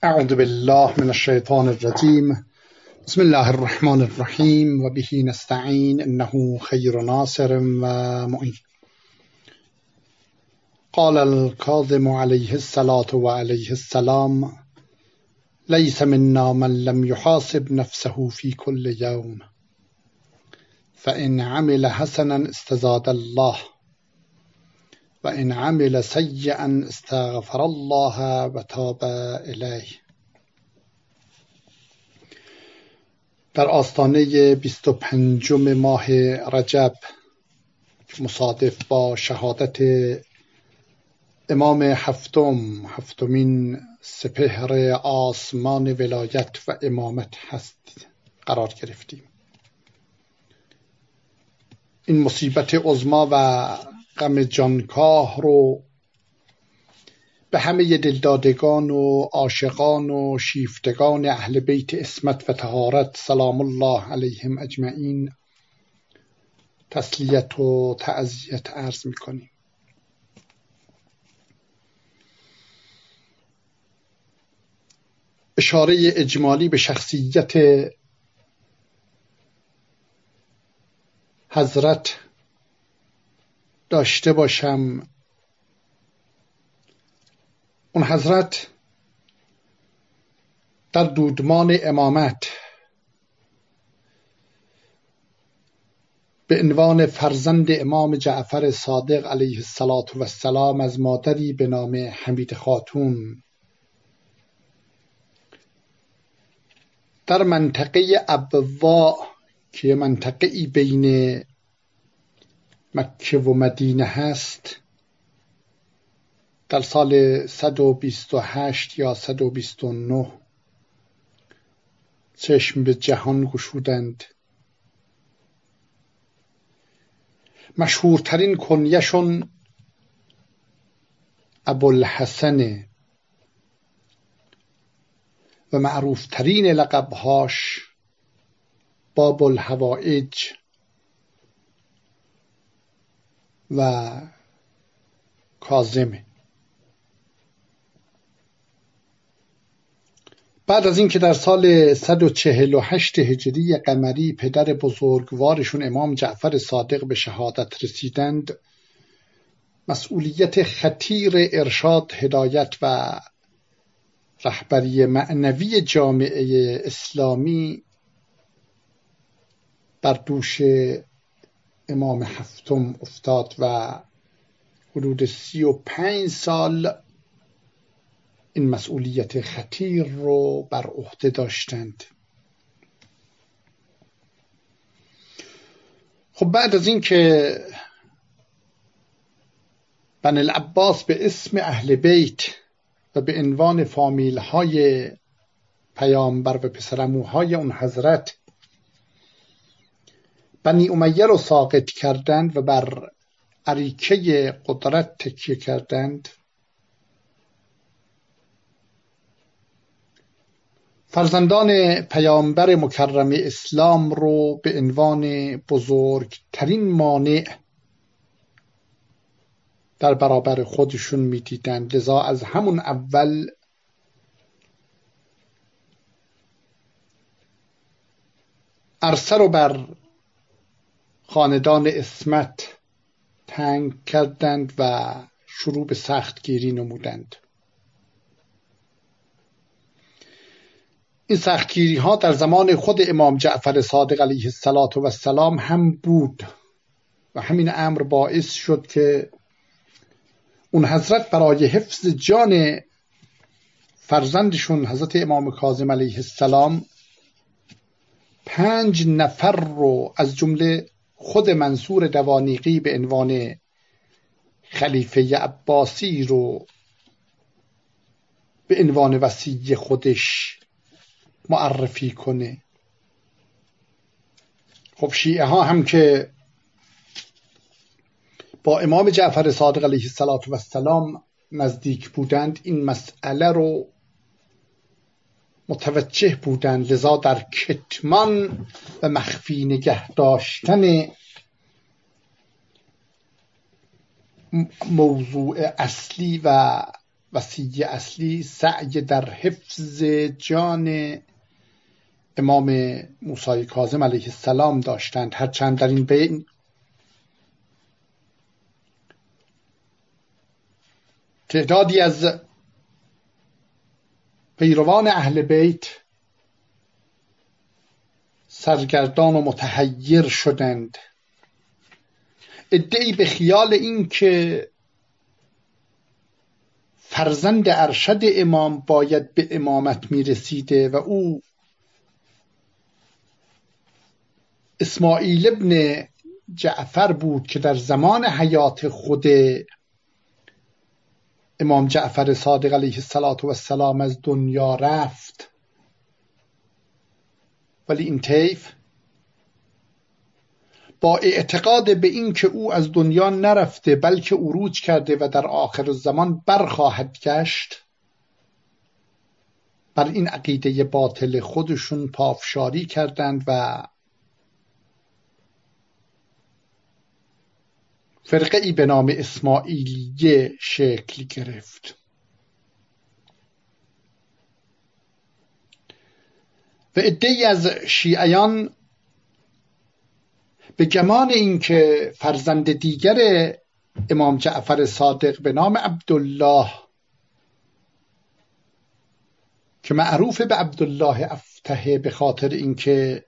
اعوذ بالله من الشیطان الرجیم. بسم الله الرحمن الرحیم و به نستعین انه خیر ناصر و معین. قال الكاظم علیه الصلاة و علیه السلام: لیس منا من لم يحاسب نفسه في كل يوم فإن عمل حسنا استزاد الله وإن عمل سیئا استغفر الله و تاب الیه. در آستانه 25 ماه رجب مصادف با شهادت امام هفتمین سپهر آسمان ولایت و امامت هست قرار گرفتیم. این مصیبت عظما و غم جانکاه رو به همه دلدادگان و عاشقان و شیفتگان اهل بیت عصمت و طهارت سلام الله علیهم اجمعین تسلیت و تعزیت عرض می‌کنیم. اشاره اجمالی به شخصیت حضرت داشته باشم. اون حضرت در دودمان امامت به عنوان فرزند امام جعفر صادق علیه السلام از مادری به نام حمید خاتون در منطقه ابوا که منطقه‌ای بین مکه و مدینه هست در سال 128 یا 129 چشم به جهان گشودند. مشهورترین کنیشون ابوالحسن و معروفترین لقبهاش باب الحوائج و کاظمه. بعد از اینکه در سال 148 هجری قمری پدر بزرگوارشون امام جعفر صادق به شهادت رسیدند، مسئولیت خطیر ارشاد، هدایت و رهبری معنوی جامعه اسلامی بر دوش امام هفتم افتاد و حدود 35 سال این مسئولیت خطیر رو بر عهده داشتند. خب بعد از این که بنی العباس به اسم اهل بیت و به عنوان فامیل های پیامبر و پسرعموهای اون حضرت بنی امیه رو ساقط کردند و بر اریکه قدرت تکیه کردند، فرزندان پیامبر مکرم اسلام رو به عنوان بزرگترین مانع در برابر خودشون می‌دیدند. لذا از همون اول عرصه رو بر خاندان عصمت تنگ کردند و شروع به سختگیری نمودند. این سختگیری ها در زمان خود امام جعفر صادق علیه السلام هم بود و همین امر باعث شد که اون حضرت برای حفظ جان فرزندشون حضرت امام کاظم علیه السلام 5 نفر رو از جمله خود منصور دوانیقی به عنوان خلیفه عباسی رو به عنوان وصی خودش معرفی کنه. خب شیعه ها هم که با امام جعفر صادق علیه السلام نزدیک بودند این مسئله رو متوجه بودند، لذا در کتمان و مخفی نگه داشتن موضوع اصلی و وصی اصلی سعی در حفظ جان امام موسی کاظم علیه السلام داشتند، هرچند در این بین تعدادی از پیروان اهل بیت سرگردان و متحیر شدند. عده‌ای به خیال این که فرزند ارشد امام باید به امامت میرسیده و او اسماعیل ابن جعفر بود که در زمان حیات خود امام جعفر صادق علیه السلام از دنیا رفت، ولی این طیف با اعتقاد به این که او از دنیا نرفته بلکه عروج کرده و در آخر الزمان برخواهد گشت، بر این عقیده باطل خودشون پافشاری کردند و فرقه ای به نام اسماعیلیه شکل گرفت. و عده‌ای از شیعیان به گمان اینکه فرزند دیگر امام جعفر صادق به نام عبدالله که معروف به عبدالله افتحه به خاطر اینکه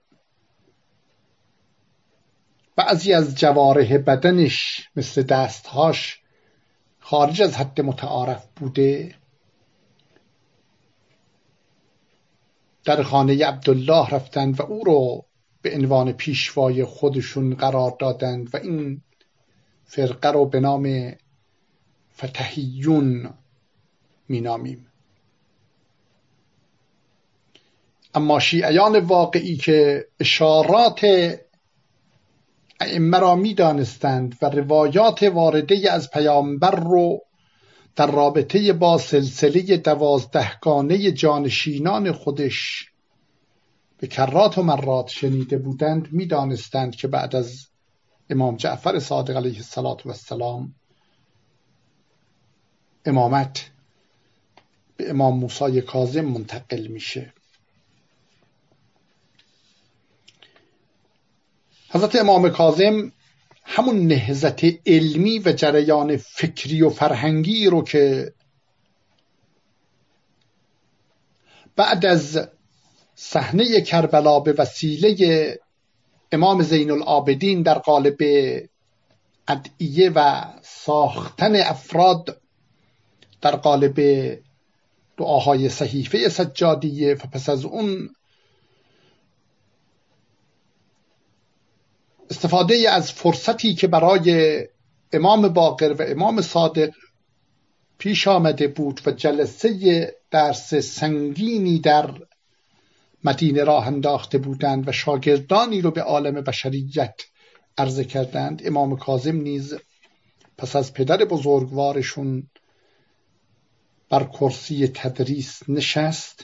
بعضی از جوارح بدنش مثل دستهاش خارج از حد متعارف بوده، در خانه عبدالله رفتند و او رو به عنوان پیشوای خودشون قرار دادند و این فرقه رو به نام فتحیون مینامیم. اما شیعیان واقعی که اشارات ائمه را می‌دانستند و روایات وارده از پیامبر رو در رابطه با سلسله 12گانه جانشینان خودش به کرات و مرات شنیده بودند، می‌دانستند که بعد از امام جعفر صادق علیه السلام امامت به امام موسی کاظم منتقل میشه. حضرت امام کاظم همون نهضت علمی و جریان فکری و فرهنگی رو که بعد از صحنه کربلا به وسیله امام زین العابدین در قالب ادعیه و ساختن افراد در قالب دعاهای صحیفه سجادیه و پس از اون استفاده از فرصتی که برای امام باقر و امام صادق پیش آمده بود و جلسه درس سنگینی در مدینه راه انداخته بودند و شاگردانی رو به عالم بشریت عرضه کردند، امام کاظم نیز پس از پدر بزرگوارشون بر کرسی تدریس نشست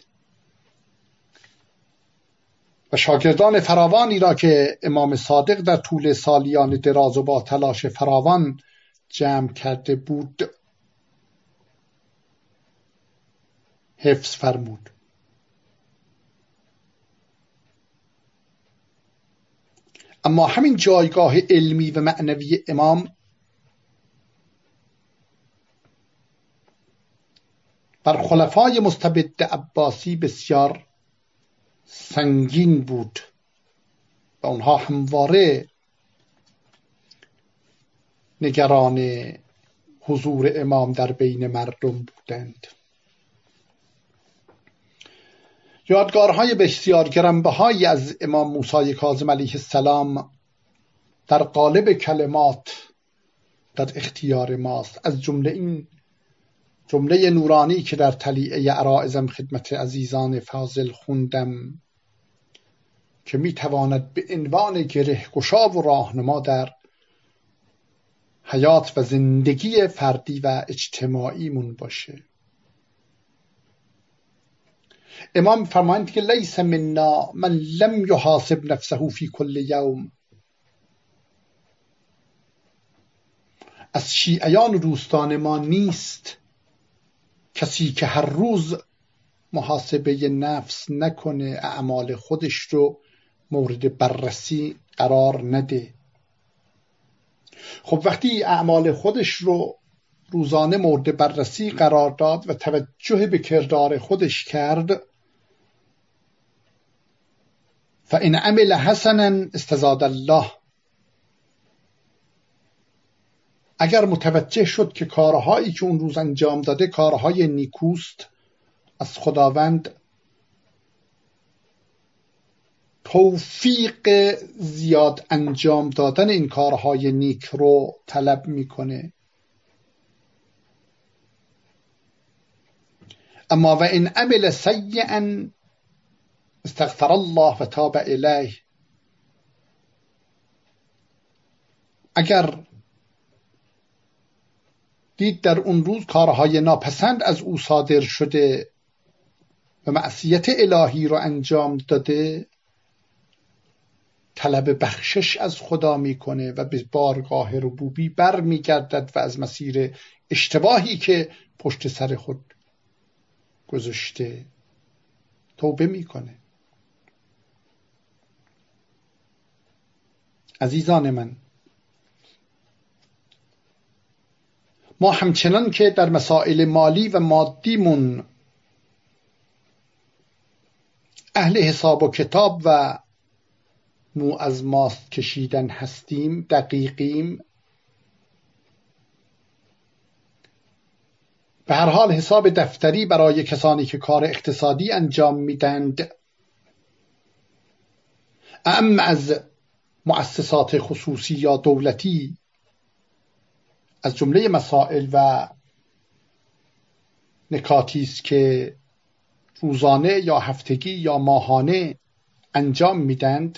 و شاگردان فراوانی را که امام صادق در طول سالیان دراز و با تلاش فراوان جمع کرده بود حفظ فرمود. اما همین جایگاه علمی و معنوی امام بر خلفای مستبد عباسی بسیار سنگین بود و اونها همواره نگران حضور امام در بین مردم بودند. یادگارهای بسیار گرانبهایی از امام موسی کاظم علیه السلام در قالب کلمات در اختیار ماست، از جمله این جمله نورانی که در طلیعه عرائزم خدمت عزیزان فاضل خوندم که میتواند به عنوان گره گشا و راهنما در حیات و زندگی فردی و اجتماعیمون باشه. امام فرمایند که لیس منا من لم یحاسب نفسه فی کل یوم، از شیعیان و دوستان ما نیست کسی که هر روز محاسبه نفس نکنه، اعمال خودش رو مورد بررسی قرار نده. خب وقتی اعمال خودش رو روزانه مورد بررسی قرار داد و توجه به کردار خودش کرد، فإن عمل حسنا استزاد الله، اگر متوجه شد که کارهایی که اون روز انجام داده کارهای نیکوست، از خداوند توفیق زیاد انجام دادن این کارهای نیک رو طلب میکنه. اما و این عمل سیئا استغفر الله و تاب الیه، اگر دید در اون روز کارهای ناپسند از او صادر شده و معصیت الهی رو انجام داده، طلب بخشش از خدا میکنه و به بارگاه ربوبی بر میگردد و از مسیر اشتباهی که پشت سر خود گذاشته توبه میکنه. عزیزان من، ما همچنان که در مسائل مالی و مادیمون اهل حساب و کتاب و مو از ماست کشیدن هستیم، دقیقیم، به هر حال حساب دفتری برای کسانی که کار اقتصادی انجام میدند اعم از مؤسسات خصوصی یا دولتی، از جمله مسائل و نکاتی است که روزانه یا هفتگی یا ماهانه انجام میدند،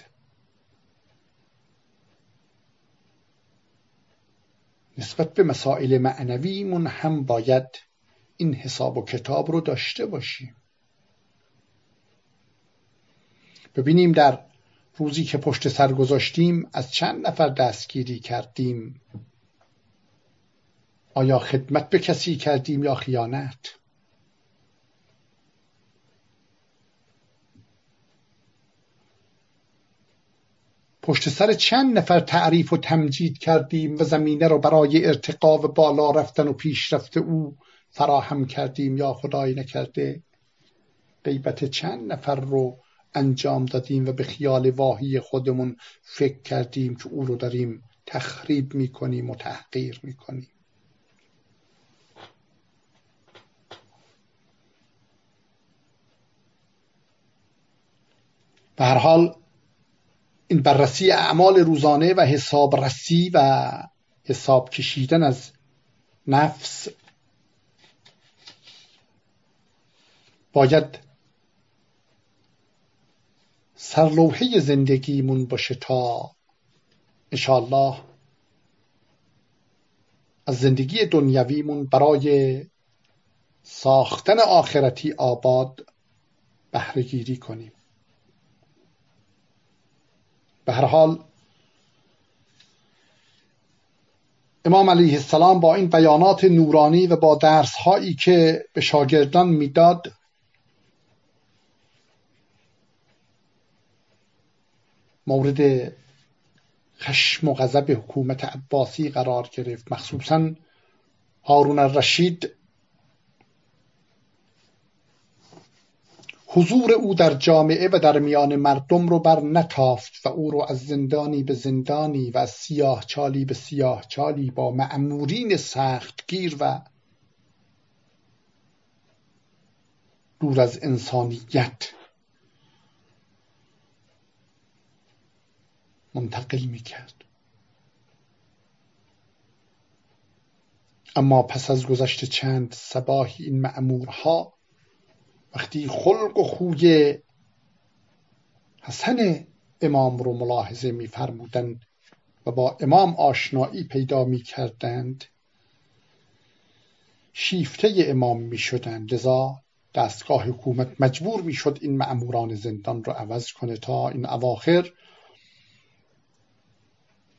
نسبت به مسائل معنویمون هم باید این حساب و کتاب رو داشته باشیم. ببینیم در روزی که پشت سر گذاشتیم از چند نفر دستگیری کردیم، آیا خدمت به کسی کردیم یا خیانت؟ پشت سر چند نفر تعریف و تمجید کردیم و زمینه رو برای ارتقا و بالا رفتن و پیشرفت او فراهم کردیم، یا خدای نکرده غیبت چند نفر رو انجام دادیم و به خیال واهی خودمون فکر کردیم که او رو داریم تخریب میکنیم و تحقیر میکنیم. به هر حال این بررسی اعمال روزانه و حساب رسی و حساب کشیدن از نفس باید سرلوحه زندگیمون باشه تا انشاءالله از زندگی دنیویمون برای ساختن آخرتی آباد بهره گیری کنیم. به هر حال امام علیه السلام با این بیانات نورانی و با درس‌هایی که به شاگردان میداد مورد خشم و غضب حکومت عباسی قرار گرفت. مخصوصاً هارون الرشید حضور او در جامعه و در میان مردم رو بر نتافت و او رو از زندانی به زندانی و از سیاه چالی به سیاه چالی با مأمورین سختگیر و دور از انسانیت منتقل میکرد. اما پس از گذشت چند صباحی این مأمورها وقتی خلق و خوی حسن امام رو ملاحظه می‌فرمودند و با امام آشنایی پیدا می‌کردند، شیفته امام می‌شدند. لذا دستگاه حکومت مجبور می‌شد این مأموران زندان رو عوض کنه. تا این اواخر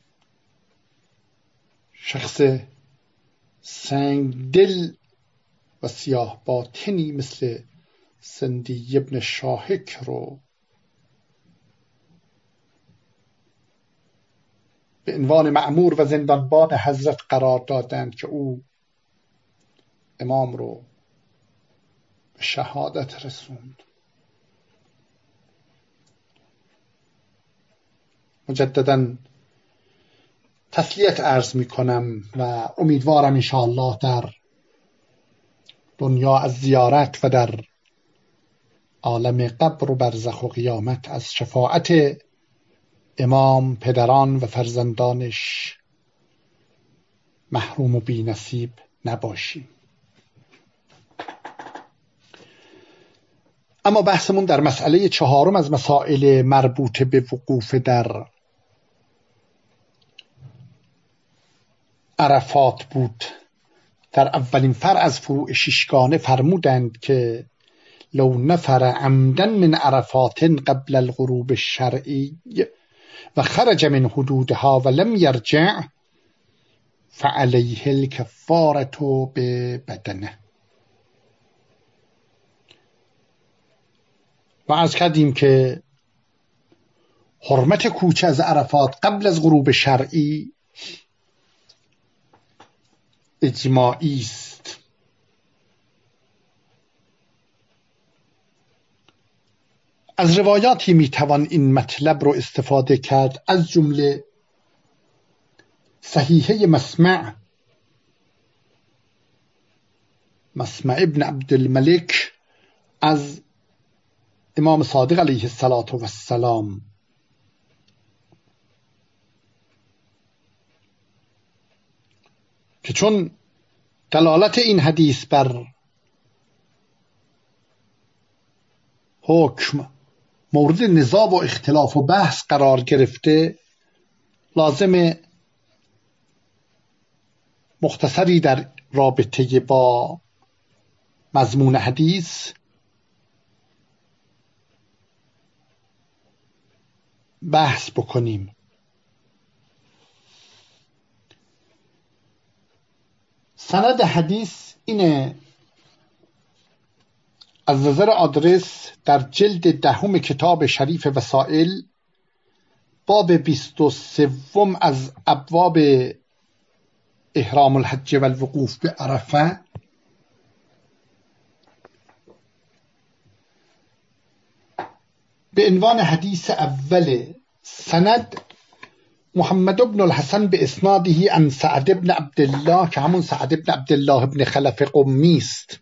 شخص سنگدل و سیاه باطنی مثل سندی ابن شاهک رو به عنوان مأمور و زندانبان حضرت قرار دادند که او امام رو به شهادت رسوند. مجدداً تسلیت عرض می کنم و امیدوارم انشاءالله در دنیا از زیارت و در عالم قبر و برزخ و قیامت از شفاعت امام، پدران و فرزندانش محروم و بی نصیب نباشیم. اما بحثمون در مسئله چهارم از مسائل مربوط به وقوف در عرفات بود. در اولین فرع از فروع ششگانه فرمودند که لو نفر عمدا من عرفات قبل الغروب الشرعی و خرج من حدودها و لم یرجع فعلیه الکفارة ببدنه. و عرض کردیم که حرمت کوچ از عرفات قبل از غروب شرعی اجماعی است. از روایاتی میتوان این مطلب رو استفاده کرد، از جمله صحیحه مسمع ابن عبدالملک از امام صادق علیه السلام که چون دلالت این حدیث بر حکم مورد نزاع و اختلاف و بحث قرار گرفته، لازم مختصری در رابطه با مضمون حدیث بحث بکنیم. سند حدیث اینه: از نظر آدرس در جلد 10 کتاب شریف وسائل، باب 23 از ابواب احرام الحج و الوقوف به عرفه، به عنوان حدیث اول سند محمد بن الحسن به اسناده عن سعد بن عبدالله، که همون سعد بن عبدالله بن خلف قمی است.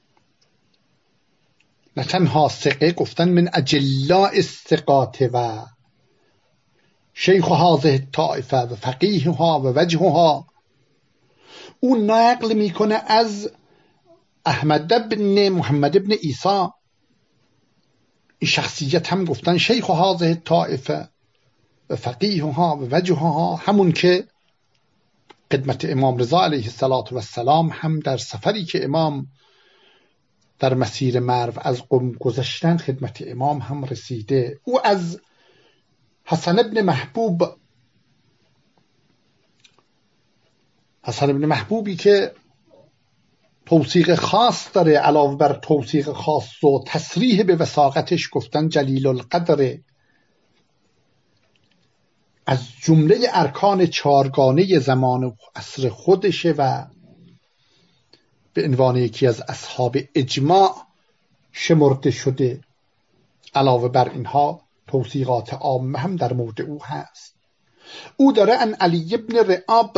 نه تنها ثقه، گفتن من اجلاء الثقات و شیخ هذه الطائفه و فقیهها و وجهها. او نقل میکنه از احمد بن محمد بن عیسی. این شخصیت هم گفتن شیخ هذه الطائفه و فقیهها و وجهها، همون که خدمت امام رضا علیه السلام هم در سفری که امام در مسیر مرو از قم گذشتن خدمت امام هم رسیده. او از حسن ابن محبوبی که توثیق خاص داره، علاوه بر توثیق خاص و تصریح به وثاقتش گفتن جلیل القدر، از جمله ارکان چارگانه زمان و عصر خودشه و به عنوان یکی از اصحاب اجماع شمرده شده. علاوه بر اینها توثیقات عامه هم در مورد او هست. او داره ان علی ابن رعاب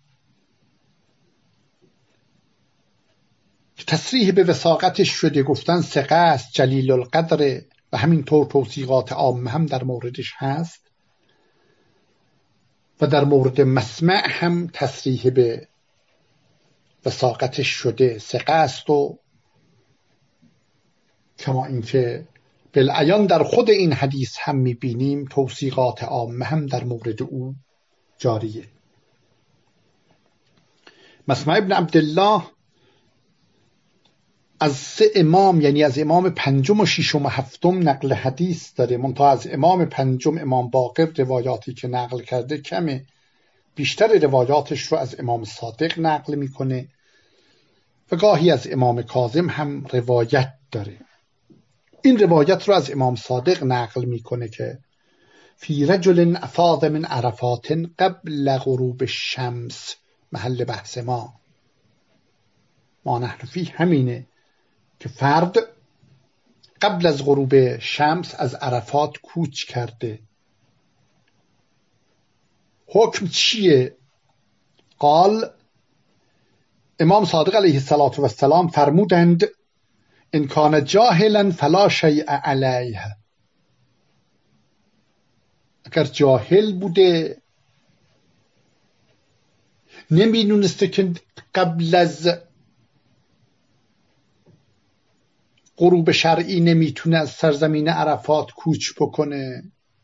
تصریح به وثاقتش شده، گفتن ثقه است، جلیل القدر، و همینطور توثیقات عامه هم در موردش هست. و در مورد مسمع هم تصریح به وثاقتش شده، ثقه است. و کما اینکه بالعیان در خود این حدیث هم میبینیم توثیقات عامه هم در مورد او جاریه. مسمع ابن عبدالله از 3 امام، یعنی از امام پنجم و ششم و هفتم نقل حدیث داره، منتها از امام پنجم امام باقر روایاتی که نقل کرده کمه. بیشتر روایاتش رو از امام صادق نقل میکنه و گاهی از امام کاظم هم روایت داره. این روایت رو از امام صادق نقل میکنه که فی رجل افاض من عرفات قبل غروب الشمس، محل بحث ما نحن فی همینه که فرد قبل از غروب شمس از عرفات کوچ کرده. حکم چیه؟ قال امام صادق علیه السلام فرمودند ان کان جاهلا فلا شیء علیه. اگر جاهل بوده، نمیدونسته که قبل از غروب شرعی نمیتونه از سرزمین عرفات کوچ بکنه،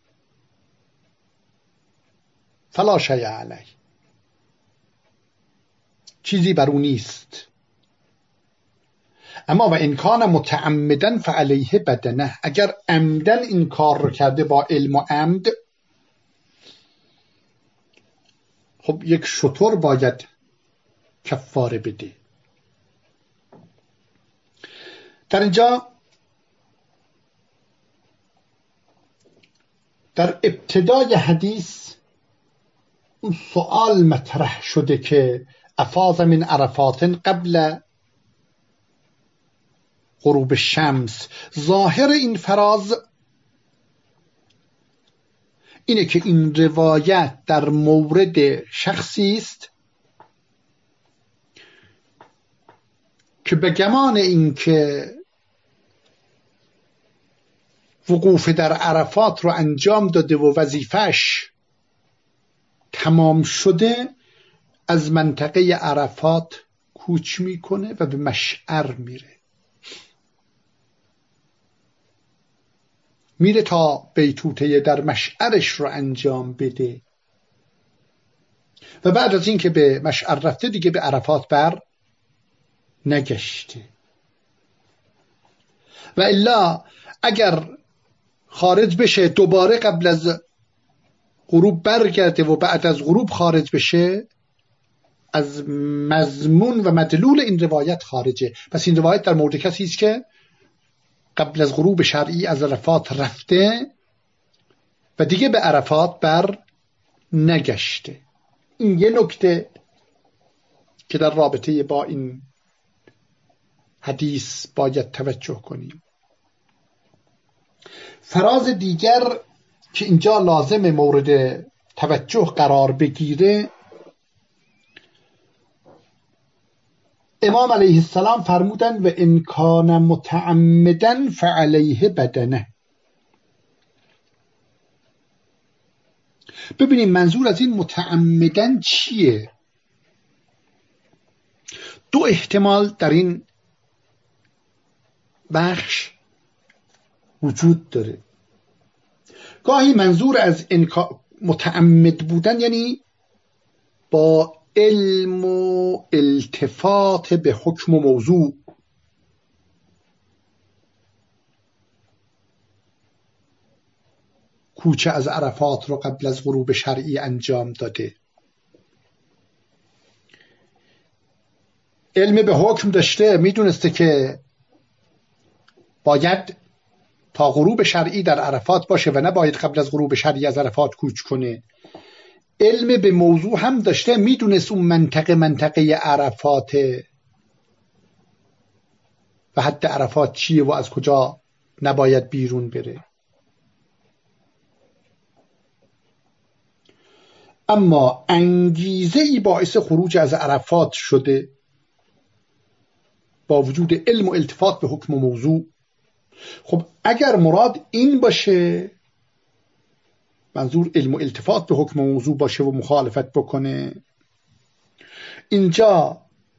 فلا شیء علیه، چیزی بر او نیست. اما و ان کان متعمدا فعلیه بدنه، اگر عمدن این کار رو کرده با علم و عمد، خب یک شتر باید کفاره بده. در اینجا در ابتدای حدیث اون سوال مطرح شده که افاض من عرفات قبل غروب شمس. ظاهر این فراز اینه که این روایت در مورد شخصی است که به گمان این که وقوف در عرفات رو انجام داده و وظیفش تمام شده، از منطقه عرفات کوچ میکنه و به مشعر میره تا بیتوته در مشعرش رو انجام بده و بعد از این که به مشعر رفته دیگه به عرفات بر نگشته. و الا اگر خارج بشه دوباره قبل از غروب برگرده و بعد از غروب خارج بشه، از مضمون و مدلول این روایت خارجه. پس این روایت در مورد کسی است که قبل از غروب شرعی از عرفات رفته و دیگه به عرفات بر نگشته. این یه نکته که در رابطه با این حدیث باید توجه کنیم. فراز دیگر که اینجا لازم مورد توجه قرار بگیره، امام علیه السلام فرمودن و ان کان متعمدا فعلیه بدنه. ببینیم منظور از این متعمدن چیه؟ دو احتمال در این بخش وجود داره. گاهی منظور از متعمد بودن یعنی با علم و التفات به حکم و موضوع، کوچه از عرفات رو قبل از غروب شرعی انجام داده، علم به حکم داشته، میدونسته که باید تا غروب شرعی در عرفات باشه و نباید قبل از غروب شرعی از عرفات کوچ کنه. علم به موضوع هم داشته، میدونست اون منطقه عرفاته و حد عرفات چیه و از کجا نباید بیرون بره. اما انگیزه ای باعث خروج از عرفات شده با وجود علم و التفات به حکم و موضوع. خب اگر مراد این باشه، منظور علم و التفات به حکم و موضوع باشه و مخالفت بکنه، اینجا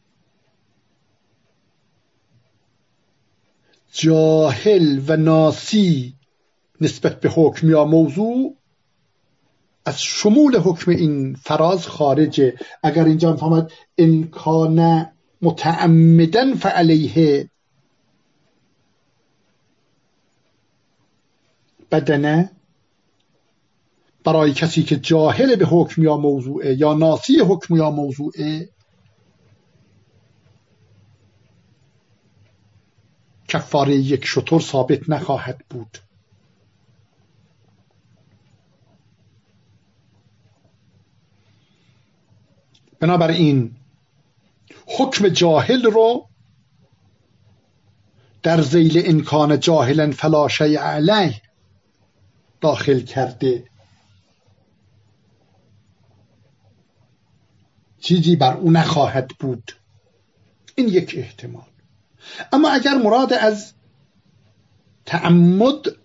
جاهل و ناسی نسبت به حکم یا موضوع از شمول حکم این فراز خارجه. اگر اینجا فهمد ان کان متعمدا فعلیه بدنه، برای کسی که جاهل به حکم یا موضوعه یا ناسی حکم یا موضوعه، کفاره یک شتر ثابت نخواهد بود. بنابراین حکم جاهل رو در ذیل امکان جاهلا فلا شیء علیه داخل کرده، چیزی بر او نخواهد بود. این یک احتمال. اما اگر مراد از تعمد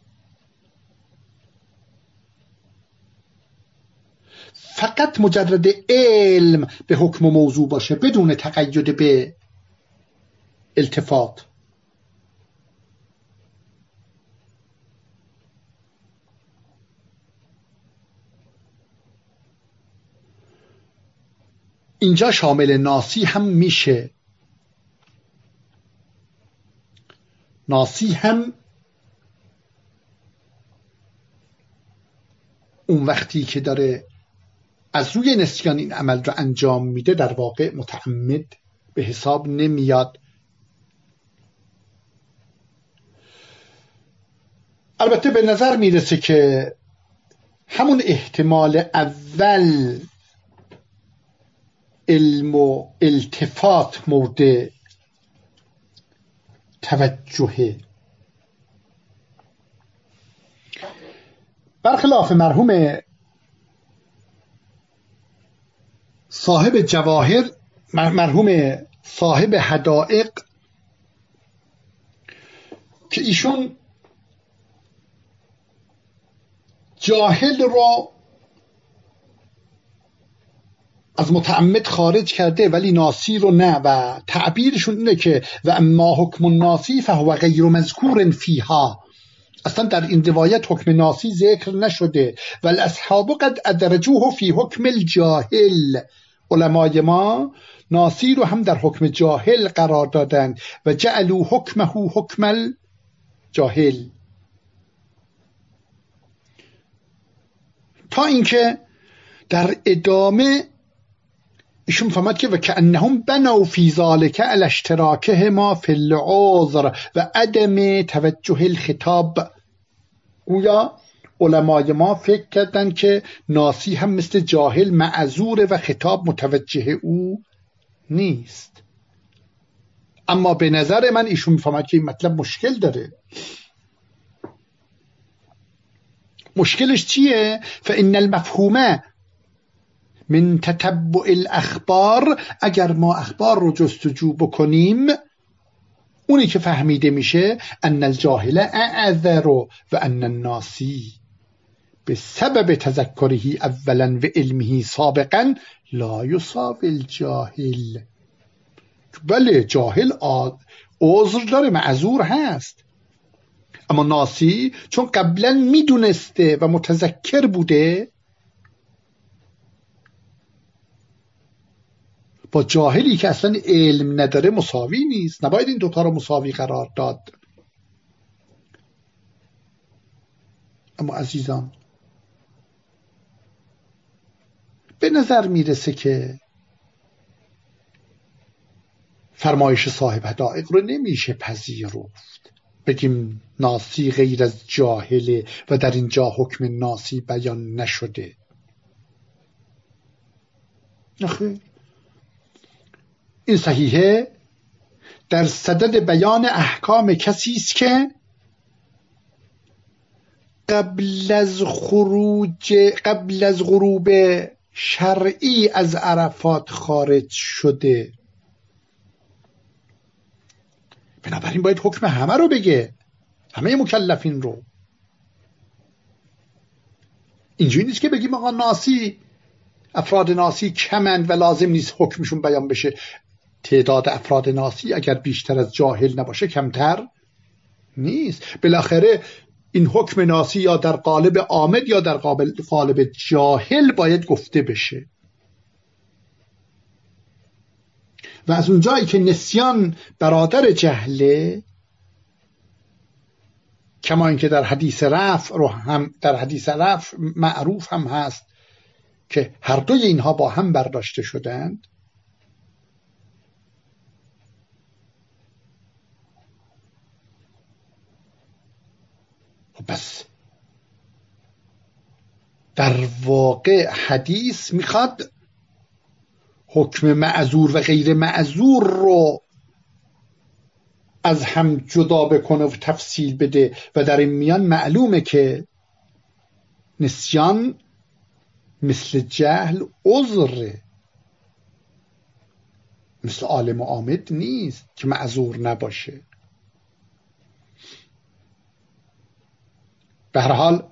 فقط مجرد علم به حکم موضوع باشه بدون تقید به التفات، اینجا شامل ناسی هم میشه. ناسی هم اون وقتی که داره از روی نسیان این عمل رو انجام میده در واقع متعمد به حساب نمیاد. البته به نظر میرسه که همون احتمال اول علم و التفات مورد توجهه. برخلاف مرحوم صاحب جواهر، مرحوم صاحب حدائق، که ایشون جاهل را از متعمد خارج کرده ولی ناسی رو نه، و تعبیرشون اینه که و اما حکم الناسی فهو غیر مذکور فیها. اصلا در این روایت حکم ناسی ذکر نشده. والاصحاب قد ادرجوه فی حکم الجاهل. علمای ما ناسی رو هم در حکم جاهل قرار دادن و جعلوا حکمه حکم الجاهل، تا اینکه در ادامه ایشون فهمد که و کأنهم بنوا فی ذلک علی اشتراکهما فی العذر و عدم توجه الخطاب. گویا علمای ما فکر کردن که ناسی هم مثل جاهل معذوره و خطاب متوجه او نیست. اما به نظر من ایشون فهمد که این مطلب مشکل داره. مشکلش چیه؟ فإن المفهومه من تتبع الاخبار، اگر ما اخبار رو جستجو بکنیم اونی که فهمیده میشه ان الجاهل اعذر و ان الناسی به سبب تذکره اولا و علمه سابقا لا یساوی الجاهل. بله جاهل عذر داره، معذور هست، اما ناسی چون قبلا میدونسته و متذکر بوده با جاهلی که اصلا علم نداره مساوی نیست. نباید این دوتا رو مساوی قرار داد. اما عزیزان به نظر میرسه که فرمایش صاحب حدائق رو نمیشه پذیرفت. بگیم ناسی غیر از جاهله و در اینجا حکم ناسی بیان نشده. نخیر، این صحیحه در صدد بیان احکام کسی است که قبل از غروب شرعی از عرفات خارج شده. بنابراین باید حکم همه رو بگه، همه مکلفین رو. اینجوری نیست که بگیم آقا ناسی، افراد ناسی کمند و لازم نیست حکمشون بیان بشه. تعداد افراد ناسی اگر بیشتر از جاهل نباشه کمتر نیست. بالاخره این حکم ناسی یا در قالب عامد یا در قالب جاهل باید گفته بشه. و از اونجایی که نسیان برادر جهله، کما اینکه در حدیث رفع معروف هم هست که هر دوی اینها با هم برداشته شدند، پس در واقع حدیث میخواد حکم معذور و غیر معذور رو از هم جدا بکنه و تفصیل بده و در این میان معلومه که نسیان مثل جهل عذره، مثل عالم و عامد نیست که معذور نباشه. به هر حال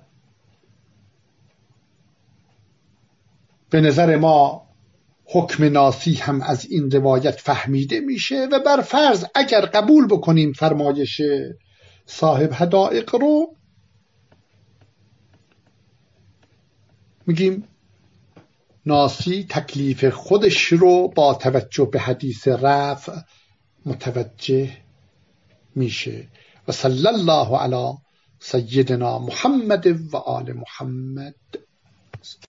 به نظر ما حکم ناسی هم از این روایت فهمیده میشه و بر فرض اگر قبول بکنیم فرمایش صاحب حدائق رو، میگیم ناسی تکلیف خودش رو با توجه به حدیث رفع متوجه میشه. و صلی الله علی سیدنا محمد و آل محمد.